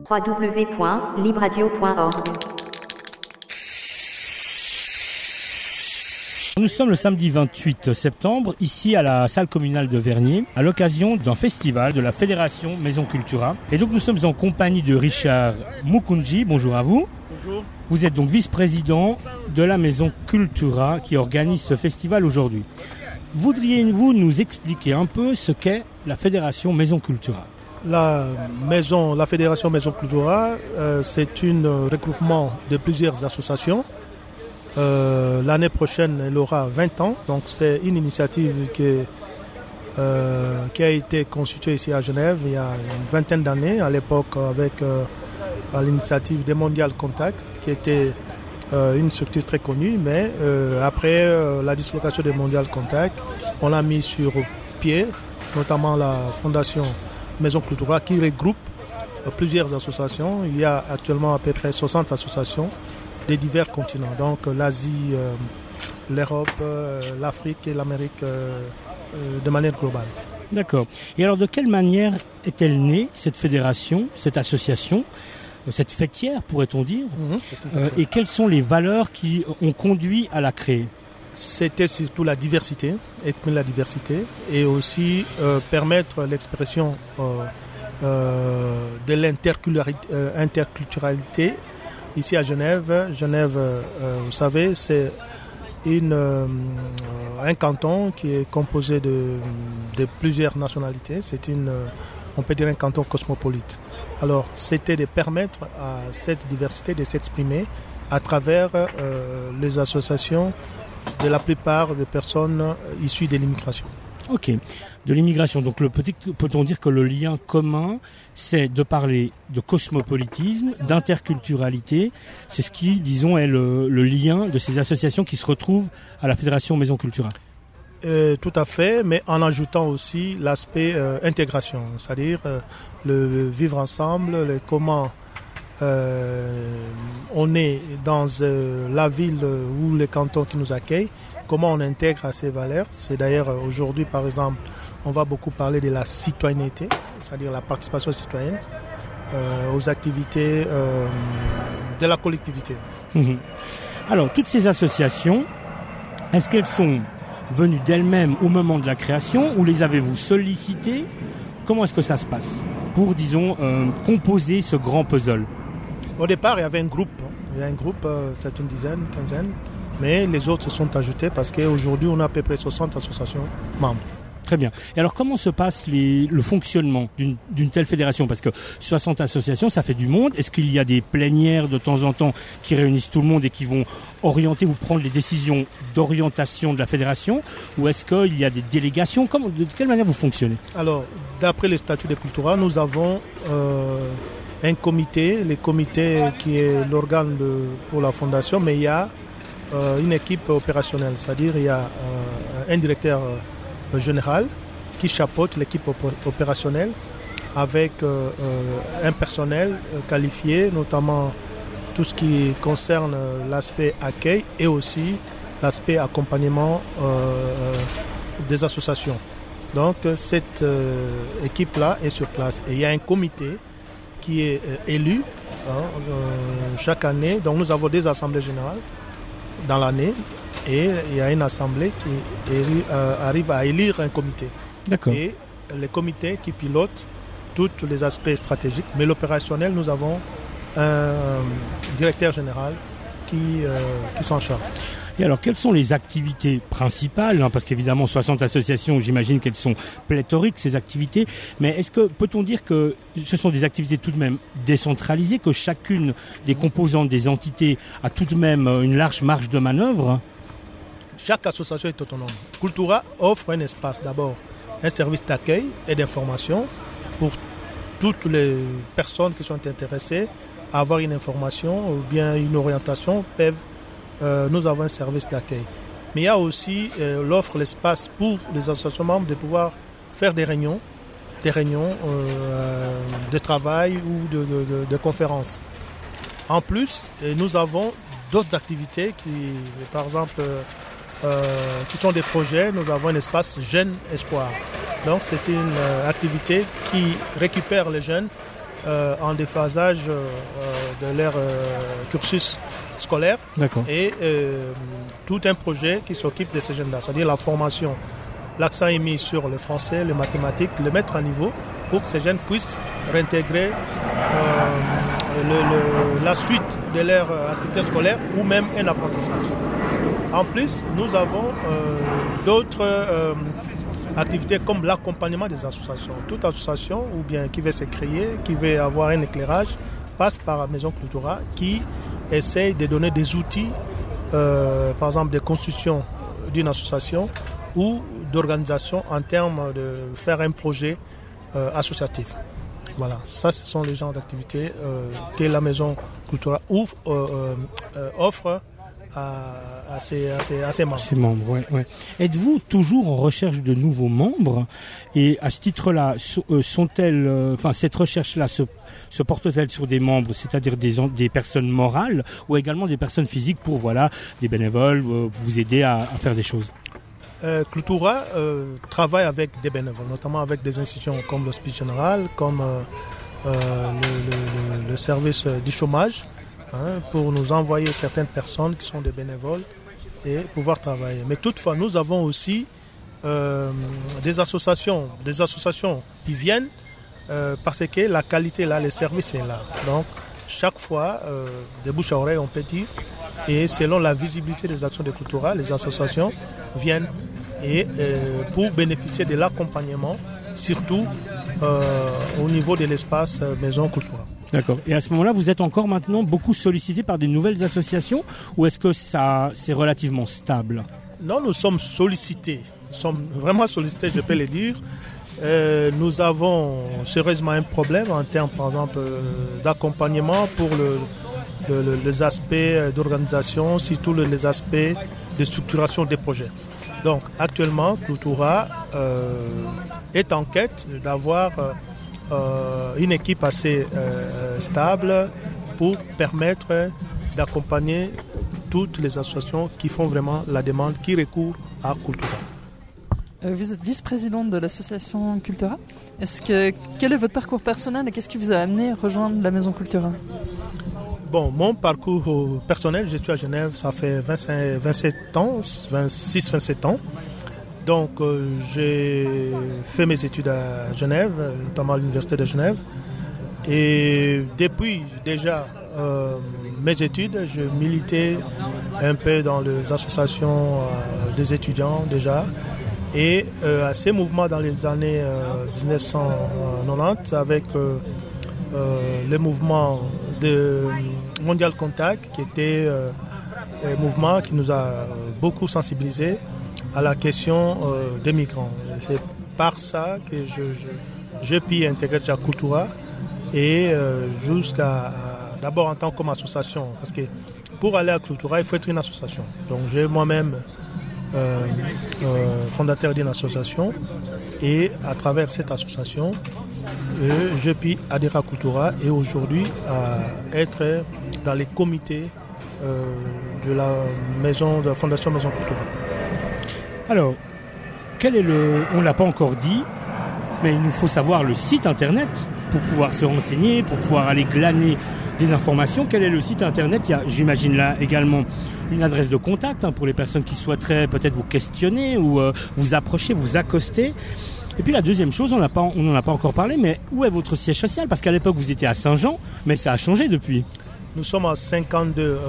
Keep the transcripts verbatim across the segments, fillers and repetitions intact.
w w w point libradio point org. Nous sommes le samedi vingt-huit septembre, ici à la salle communale de Vernier, à l'occasion d'un festival de la Fédération Maison Cultura. Et donc nous sommes en compagnie de Richard Mukunji. Bonjour à vous. Bonjour. Vous êtes donc vice-président de la Maison Cultura qui organise ce festival aujourd'hui. Voudriez-vous nous expliquer un peu ce qu'est la Fédération Maison Cultura ? La maison, la Fédération Maison Cultura, euh, c'est un regroupement de plusieurs associations. Euh, l'année prochaine, elle aura vingt ans. Donc, c'est une initiative qui, euh, qui a été constituée ici à Genève il y a une vingtaine d'années, à l'époque avec euh, à l'initiative des Mondial Contact, qui était euh, une structure très connue. Mais euh, après euh, la dislocation des Mondial Contact, on l'a mis sur pied, notamment la Fondation Maison Cultura, qui regroupe euh, plusieurs associations. Il y a actuellement à peu près soixante associations des divers continents, donc l'Asie, euh, l'Europe, euh, l'Afrique et l'Amérique euh, euh, de manière globale. D'accord. Et alors de quelle manière est-elle née, cette fédération, cette association, cette fêtière pourrait-on dire, mmh, euh, et quelles sont les valeurs qui ont conduit à la créer ? C'était surtout la diversité, exprimer la diversité et aussi euh, permettre l'expression euh, euh, de l'interculturalité. Ici à Genève, Genève, euh, vous savez, c'est une, euh, un canton qui est composé de, de plusieurs nationalités. C'est une, on peut dire un canton cosmopolite. Alors, c'était de permettre à cette diversité de s'exprimer à travers euh, les associations de la plupart des personnes issues de l'immigration. Ok, de l'immigration. Donc, le, peut-on dire que le lien commun, c'est de parler de cosmopolitisme, d'interculturalité. C'est ce qui, disons, est le, le lien de ces associations qui se retrouvent à la Fédération Maison Cultura. Euh, tout à fait, mais en ajoutant aussi l'aspect euh, intégration, c'est-à-dire euh, le, le vivre ensemble, le comment euh, on est dans euh, la ville ou le canton qui nous accueille, comment on intègre à ces valeurs. C'est d'ailleurs euh, aujourd'hui, par exemple, on va beaucoup parler de la citoyenneté, c'est-à-dire la participation citoyenne euh, aux activités euh, de la collectivité. Mmh. Alors, toutes ces associations, est-ce qu'elles sont venues d'elles-mêmes au moment de la création ou les avez-vous sollicitées ? Comment est-ce que ça se passe pour, disons, euh, composer ce grand puzzle ? Au départ, il y avait un groupe, il y a un groupe, euh, peut-être une dizaine, une quinzaine, mais les autres se sont ajoutés parce qu'aujourd'hui, on a à peu près soixante associations membres. Très bien. Et alors, comment se passe les, le fonctionnement d'une, d'une telle fédération ? Parce que soixante associations, ça fait du monde. Est-ce qu'il y a des plénières de temps en temps qui réunissent tout le monde et qui vont orienter ou prendre les décisions d'orientation de la fédération ? Ou est-ce qu'il y a des délégations ? Comment, de quelle manière vous fonctionnez ? Alors, d'après les statuts de Cultura, nous avons euh, un comité, le comité qui est l'organe de, pour la fondation, mais il y a euh, une équipe opérationnelle, c'est-à-dire il y a euh, un directeur euh, général qui chapeaute l'équipe opérationnelle avec euh, euh, un personnel euh, qualifié, notamment tout ce qui concerne l'aspect accueil et aussi l'aspect accompagnement euh, des associations. Donc cette euh, équipe-là est sur place et il y a un comité qui est euh, élu hein, euh, chaque année. Donc nous avons des assemblées générales dans l'année. Et il y a une assemblée qui élit, euh, arrive à élire un comité. D'accord. Et le comité qui pilote tous les aspects stratégiques. Mais l'opérationnel, nous avons un directeur général qui, euh, qui s'en charge. Et alors, quelles sont les activités principales hein, parce qu'évidemment, soixante associations, j'imagine qu'elles sont pléthoriques, ces activités. Mais est-ce que peut-on dire que ce sont des activités tout de même décentralisées, que chacune des composantes des entités a tout de même une large marge de manœuvre ? Chaque association est autonome. Cultura offre un espace d'abord, un service d'accueil et d'information pour toutes les personnes qui sont intéressées à avoir une information ou bien une orientation. Peuvent, euh, nous avons un service d'accueil. Mais il y a aussi euh, l'offre, l'espace pour les associations membres de pouvoir faire des réunions, des réunions euh, de travail ou de, de, de, de conférences. En plus, nous avons d'autres activités qui, par exemple, euh, qui sont des projets. Nous avons un espace Jeunes Espoir. Donc c'est une euh, activité qui récupère les jeunes euh, en déphasage euh, de leur euh, cursus scolaire. D'accord. Et euh, tout un projet qui s'occupe de ces jeunes-là, c'est-à-dire la formation. L'accent est mis sur le français, les mathématiques, le mettre à niveau pour que ces jeunes puissent réintégrer euh, le, le, la suite de leur activité scolaire ou même un apprentissage. En plus, nous avons euh, d'autres euh, activités comme l'accompagnement des associations. Toute association ou bien qui veut se créer, qui veut avoir un éclairage, passe par la Maison Cultura qui essaye de donner des outils, euh, par exemple de constitution d'une association ou d'organisation en termes de faire un projet euh, associatif. Voilà, ça ce sont les genres d'activités euh, que la Maison Cultura ouvre, euh, euh, offre à, à, ses, à, ses, à ses membres. Ses membres, ouais, ouais. Êtes-vous toujours en recherche de nouveaux membres? Et à ce titre-là, sont-elles, enfin, cette recherche-là se, se porte-t-elle sur des membres, c'est-à-dire des, des personnes morales, ou également des personnes physiques pour, voilà, des bénévoles, vous aider à, à faire des choses? Euh, Cultura euh, travaille avec des bénévoles, notamment avec des institutions comme l'Hospice Général, comme euh, euh, le, le, le service du chômage, hein, pour nous envoyer certaines personnes qui sont des bénévoles et pouvoir travailler. Mais toutefois, nous avons aussi euh, des associations, des associations qui viennent euh, parce que la qualité là, le service est là. Donc, chaque fois, euh, des bouches à oreille, on peut dire, et selon la visibilité des actions de Cultura, les associations viennent et, euh, pour bénéficier de l'accompagnement, surtout euh, au niveau de l'espace euh, Maison Cultura. D'accord. Et à ce moment-là, vous êtes encore maintenant beaucoup sollicité par des nouvelles associations ou est-ce que ça, c'est relativement stable? Non, nous sommes sollicités. Nous sommes vraiment sollicités, je peux le dire. Euh, nous avons sérieusement un problème en termes, par exemple, euh, d'accompagnement pour le, le, le, les aspects d'organisation, surtout le, les aspects de structuration des projets. Donc, actuellement, Cultura euh, est en quête d'avoir euh, une équipe assez euh, stable pour permettre d'accompagner toutes les associations qui font vraiment la demande, qui recourent à Cultura. Vous êtes vice-présidente de l'association Cultura. Est-ce que, quel est votre parcours personnel et qu'est-ce qui vous a amené à rejoindre la Maison Cultura? Bon, mon parcours personnel, je suis à Genève, ça fait vingt-cinq, vingt-sept ans, vingt-six vingt-sept ans. Donc, euh, j'ai fait mes études à Genève, notamment à l'Université de Genève. Et depuis déjà euh, mes études, je militais un peu dans les associations euh, des étudiants déjà. Et euh, à ces mouvements dans les années euh, dix-neuf cent quatre-vingt-dix, avec euh, euh, le mouvement de Mondial Contact, qui était euh, un mouvement qui nous a beaucoup sensibilisés à la question euh, des migrants. Et c'est par ça que je, je, j'ai pu intégrer la Cultura et euh, jusqu'à d'abord en tant qu'association, parce que pour aller à Cultura, il faut être une association. Donc j'ai moi-même Euh, euh, fondateur d'une association et à travers cette association euh, je puis adhérer à Cultura et aujourd'hui à être dans les comités euh, de la maison de la fondation Maison Cultura. Alors, quel est le, on l'a pas encore dit, mais il nous faut savoir le site internet pour pouvoir se renseigner, pour pouvoir aller glaner des informations. Quel est le site internet? Il y a, j'imagine là également une adresse de contact hein, pour les personnes qui souhaiteraient peut-être vous questionner ou euh, vous approcher, vous accoster. Et puis la deuxième chose, on n'a pas, on n'en a pas encore parlé, mais où est votre siège social? Parce qu'à l'époque vous étiez à Saint-Jean, mais ça a changé depuis. Nous sommes à cinquante-deux euh,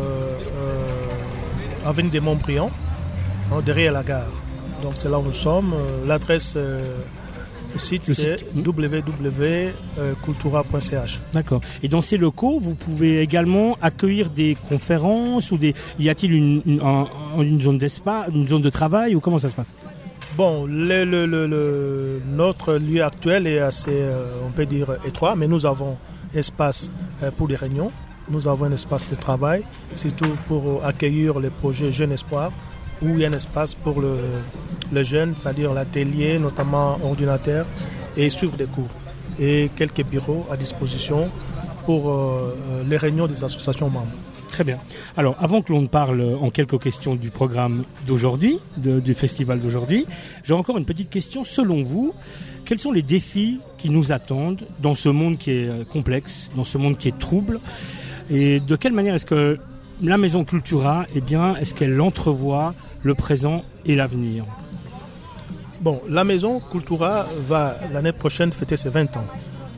euh, avenue des Montbriand, hein, derrière la gare. Donc c'est là où nous sommes. L'adresse euh, Le site, le c'est site. w w w point cultura point c h. D'accord. Et dans ces locaux, vous pouvez également accueillir des conférences ou des. Y a-t-il une, une, un, une zone d'espace, une zone de travail ou comment ça se passe? Bon, le, le, le, le, notre lieu actuel est assez, euh, on peut dire, étroit, mais nous avons un espace euh, pour les réunions. Nous avons un espace de travail, surtout pour accueillir les projets Jeunes Espoirs, où il y a un espace pour le, le jeune, c'est-à-dire l'atelier, notamment ordinateur, et suivre des cours. Et quelques bureaux à disposition pour euh, les réunions des associations membres. Très bien. Alors, avant que l'on ne parle en quelques questions du programme d'aujourd'hui, de, du festival d'aujourd'hui, j'ai encore une petite question. Selon vous, quels sont les défis qui nous attendent dans ce monde qui est complexe, dans ce monde qui est trouble? Et de quelle manière est-ce que la Maison Cultura, eh bien, est-ce qu'elle entrevoit le présent et l'avenir? Bon, la Maison Cultura va l'année prochaine fêter ses vingt ans.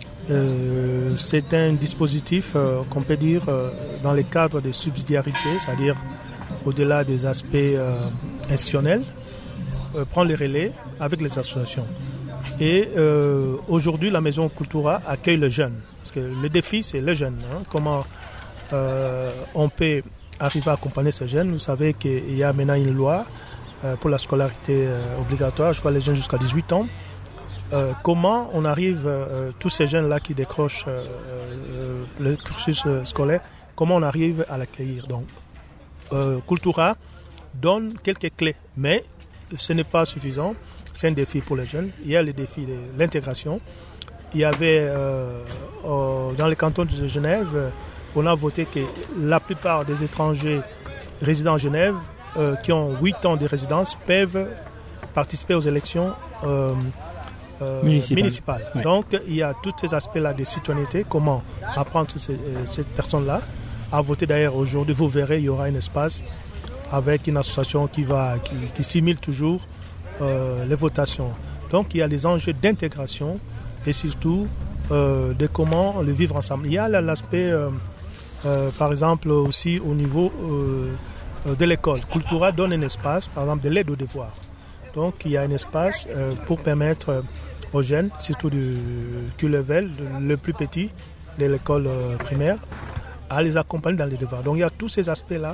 Euh, c'est un dispositif euh, qu'on peut dire euh, dans les cadres de subsidiarité, c'est-à-dire au-delà des aspects euh, institutionnels, euh, prend les relais avec les associations. Et euh, aujourd'hui, la Maison Cultura accueille le jeune. Parce que le défi, c'est le jeune. Hein. Comment euh, on peut arriver à accompagner ces jeunes? Vous savez qu'il y a maintenant une loi euh, pour la scolarité euh, obligatoire, je crois les jeunes jusqu'à dix-huit ans. Euh, comment on arrive, euh, tous ces jeunes-là qui décrochent euh, euh, le cursus euh, scolaire, comment on arrive à l'accueillir? Donc, euh, Cultura donne quelques clés, mais ce n'est pas suffisant. C'est un défi pour les jeunes. Il y a le défi de l'intégration. Il y avait, euh, euh, dans le canton de Genève, on a voté que la plupart des étrangers résidant à Genève, euh, qui ont huit ans de résidence, peuvent participer aux élections euh, Euh, municipal. municipal. Oui. Donc il y a tous ces aspects-là de citoyenneté, comment apprendre ces, euh, cette personne-là à voter. D'ailleurs aujourd'hui vous verrez, il y aura un espace avec une association qui, va, qui, qui simule toujours euh, les votations. Donc il y a les enjeux d'intégration et surtout euh, de comment le vivre ensemble. Il y a l'aspect euh, euh, par exemple aussi au niveau euh, de l'école. Cultura donne un espace par exemple de l'aide aux devoirs. Donc il y a un espace euh, pour permettre aux jeunes, surtout du Q-level, le plus petit de l'école euh, primaire, à les accompagner dans les devoirs. Donc il y a tous ces aspects-là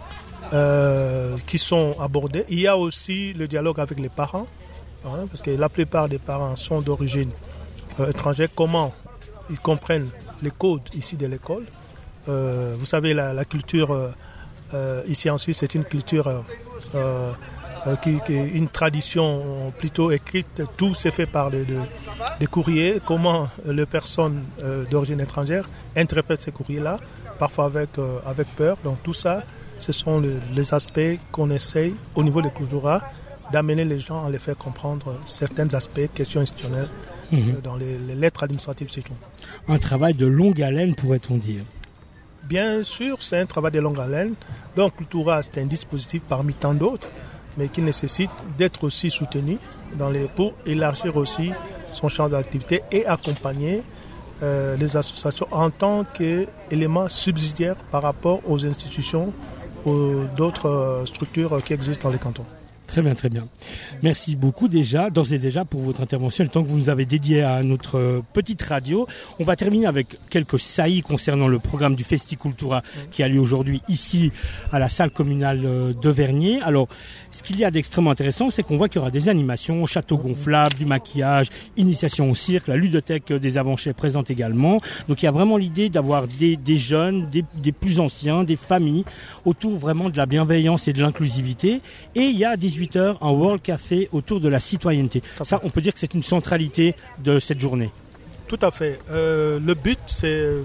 euh, qui sont abordés. Il y a aussi le dialogue avec les parents, hein, parce que la plupart des parents sont d'origine euh, étrangère. Comment ils comprennent les codes ici de l'école. Euh, vous savez, la, la culture euh, euh, ici en Suisse, c'est une culture... Euh, euh, Qui, qui est une tradition plutôt écrite, tout s'est fait par des de, de courriers, comment les personnes euh, d'origine étrangère interprètent ces courriers-là, parfois avec, euh, avec peur. Donc tout ça, ce sont le, les aspects qu'on essaye au niveau de Cultura d'amener les gens à les faire comprendre certains aspects, questions institutionnelles, mmh. euh, dans les, les lettres administratives surtout. Un travail de longue haleine, pourrait-on dire? Bien sûr, c'est un travail de longue haleine. Donc Cultura, c'est un dispositif parmi tant d'autres, mais qui nécessite d'être aussi soutenu dans les, pour élargir aussi son champ d'activité et accompagner euh, les associations en tant qu'élément subsidiaire par rapport aux institutions ou d'autres euh, structures qui existent dans les cantons. Très bien, très bien. Merci beaucoup déjà, d'ores et déjà, pour votre intervention, le temps que vous nous avez dédié à notre petite radio. On va terminer avec quelques saillies concernant le programme du Festi-Cultura qui a lieu aujourd'hui ici à la salle communale de Vernier. Alors, ce qu'il y a d'extrêmement intéressant, c'est qu'on voit qu'il y aura des animations, château gonflable, du maquillage, initiation au cirque, la ludothèque des Avanchets présente également. Donc il y a vraiment l'idée d'avoir des, des jeunes, des, des plus anciens, des familles, autour vraiment de la bienveillance et de l'inclusivité. Et il y a à dix-huit heures un World Café autour de la citoyenneté. Ça, on peut dire que c'est une centralité de cette journée. Tout à fait. Euh, le but, c'est euh,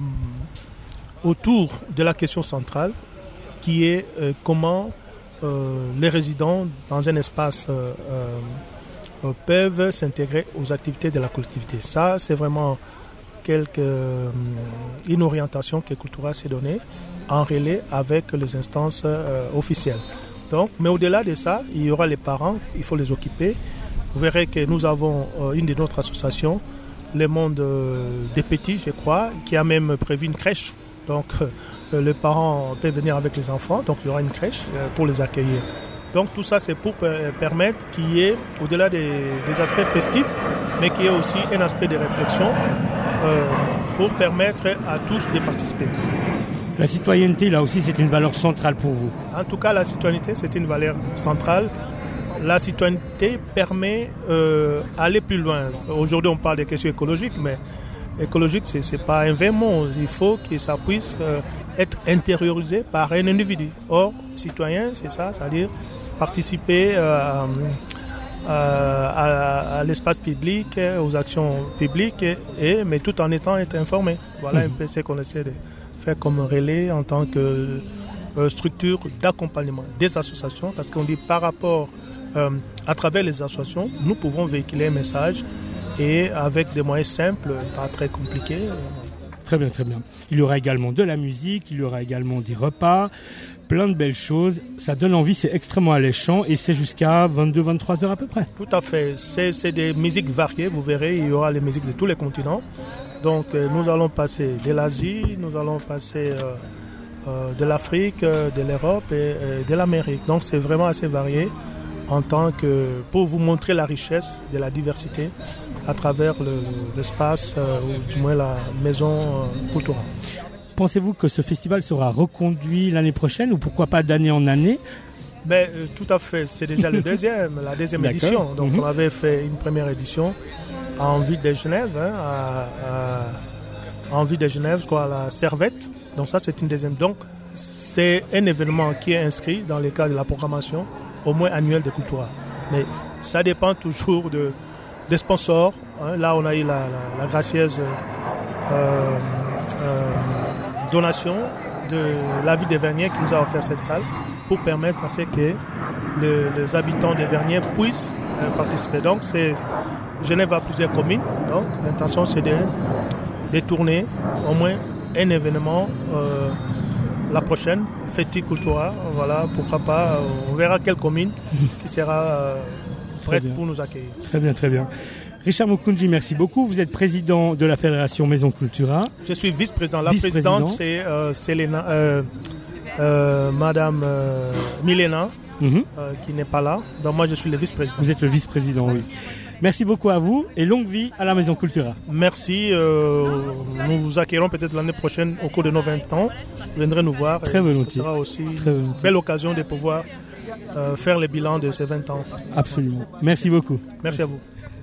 autour de la question centrale, qui est euh, comment euh, les résidents dans un espace euh, euh, peuvent s'intégrer aux activités de la collectivité. Ça, c'est vraiment quelque, euh, une orientation que Cultura s'est donnée en relais avec les instances euh, officielles. Donc, mais au-delà de ça, il y aura les parents, il faut les occuper. Vous verrez que nous avons euh, une de notre associations, Le Monde euh, des Petits, je crois, qui a même prévu une crèche. Donc, euh, les parents peuvent venir avec les enfants, donc il y aura une crèche euh, pour les accueillir. Donc, tout ça, c'est pour euh, permettre qu'il y ait, au-delà des, des aspects festifs, mais qu'il y ait aussi un aspect de réflexion euh, pour permettre à tous de participer. La citoyenneté, là aussi, c'est une valeur centrale pour vous. En tout cas, la citoyenneté, c'est une valeur centrale. La citoyenneté permet euh, d'aller plus loin. Aujourd'hui, on parle des questions écologiques, mais écologique, ce n'est pas un vain mot. Il faut que ça puisse euh, être intériorisé par un individu. Or, citoyen, c'est ça, c'est-à-dire participer euh, à, à, à l'espace public, aux actions publiques, et, mais tout en étant être informé. Voilà mmh. un peu ce qu'on essaie de faire comme relais en tant que euh, structure d'accompagnement des associations, parce qu'on dit par rapport, euh, à travers les associations, nous pouvons véhiculer un message et avec des moyens simples, pas très compliqués. Très bien, très bien. Il y aura également de la musique, il y aura également des repas, plein de belles choses. Ça donne envie, c'est extrêmement alléchant et c'est jusqu'à vingt-deux à vingt-trois heures à peu près. Tout à fait. C'est, c'est des musiques variées, vous verrez, il y aura les musiques de tous les continents. Donc euh, nous allons passer de l'Asie, nous allons passer euh, euh, de l'Afrique, euh, de l'Europe et euh, de l'Amérique. Donc c'est vraiment assez varié en tant que, pour vous montrer la richesse de la diversité à travers le, l'espace, euh, ou du moins la maison euh, Kultura. Pensez-vous que ce festival sera reconduit l'année prochaine ou pourquoi pas d'année en année? Ben, euh, tout à fait, c'est déjà le deuxième, la deuxième D'accord. édition. Donc Mm-hmm. on avait fait une première édition à Envie de Genève, hein, à, à, à Envie de Genève, quoi, à la Servette. Donc ça c'est une deuxième. Donc c'est un événement qui est inscrit dans le cadre de la programmation au moins annuelle de Kultura. Mais ça dépend toujours de, des sponsors. Hein. Là on a eu la, la, la gracieuse euh, euh, donation de la ville des Verniers qui nous a offert cette salle pour permettre à ce que les, les habitants des Verniers puissent euh, participer. Donc c'est Genève a plusieurs communes, donc l'intention c'est de, de tourner au moins un événement euh, la prochaine, Festi Kultura, voilà, pourquoi pas, on verra quelle commune qui sera euh, prête pour nous accueillir. Très bien, très bien. Richard Mukunji, merci beaucoup. Vous êtes président de la Fédération Maison Kultura. Je suis vice-président. La Vice-président. présidente, c'est euh, Selena, euh, euh, Madame euh, Milena, Mm-hmm. euh, qui n'est pas là. Donc moi, je suis le vice-président. Vous êtes le vice-président, oui. Merci beaucoup à vous et longue vie à la Maison Kultura. Merci. Euh, nous vous accueillerons peut-être l'année prochaine au cours de nos vingt ans. Vous viendrez nous voir. Très volontiers. Ce sera aussi Très une volontiers. belle occasion de pouvoir euh, faire le bilan de ces vingt ans. Absolument. Merci beaucoup. Merci à vous.